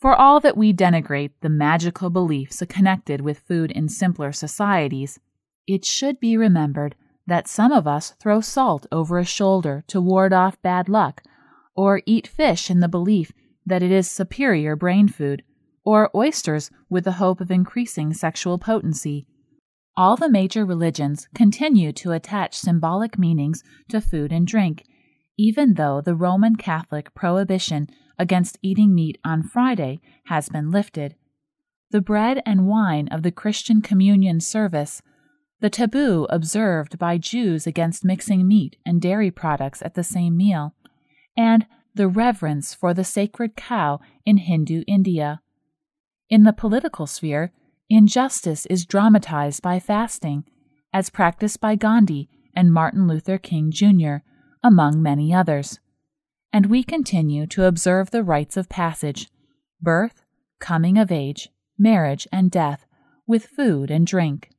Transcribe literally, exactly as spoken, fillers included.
For all that we denigrate the magical beliefs connected with food in simpler societies, it should be remembered that some of us throw salt over a shoulder to ward off bad luck, or eat fish in the belief that it is superior brain food, or oysters with the hope of increasing sexual potency. All the major religions continue to attach symbolic meanings to food and drink, even though the Roman Catholic prohibition against eating meat on Friday has been lifted. The bread and wine of the Christian communion service, the taboo observed by Jews against mixing meat and dairy products at the same meal, and the reverence for the sacred cow in Hindu India. In the political sphere, injustice is dramatized by fasting, as practiced by Gandhi and Martin Luther King Junior, among many others. And we continue to observe the rites of passage, birth, coming of age, marriage, and death, with food and drink.